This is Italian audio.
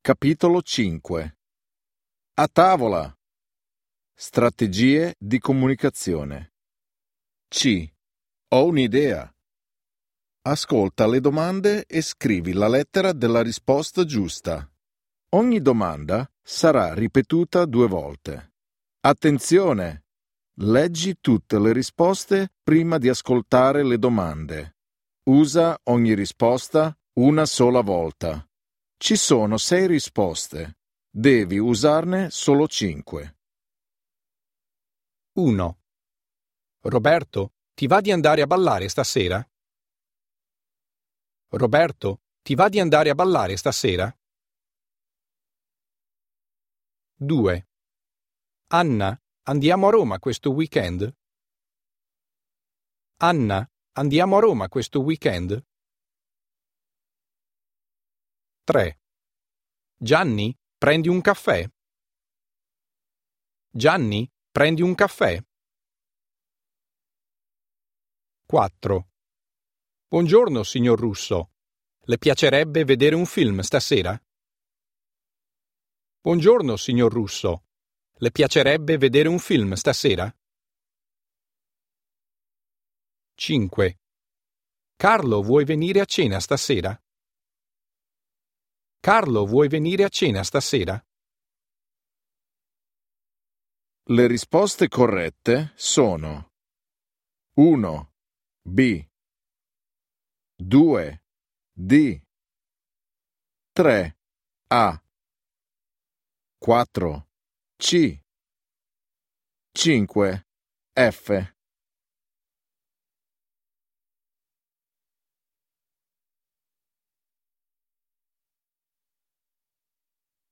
Capitolo 5. A tavola. Strategie di comunicazione. C. Ho un'idea. Ascolta le domande e scrivi la lettera della risposta giusta. Ogni domanda sarà ripetuta 2 volte. Attenzione! Leggi tutte le risposte prima di ascoltare le domande. Usa ogni risposta una sola volta. Ci sono 6 risposte. Devi usarne solo 5. 1. Roberto, ti va di andare a ballare stasera? Roberto, ti va di andare a ballare stasera? 2. Anna, andiamo a Roma questo weekend? Anna, andiamo a Roma questo weekend? 3. Gianni, prendi un caffè? Gianni, prendi un caffè? 4. Buongiorno, signor Russo. Le piacerebbe vedere un film stasera? Buongiorno, signor Russo. Le piacerebbe vedere un film stasera? 5. Carlo, vuoi venire a cena stasera? Carlo, vuoi venire a cena stasera? Le risposte corrette sono 1. B 2. D 3. A 4. C 5. F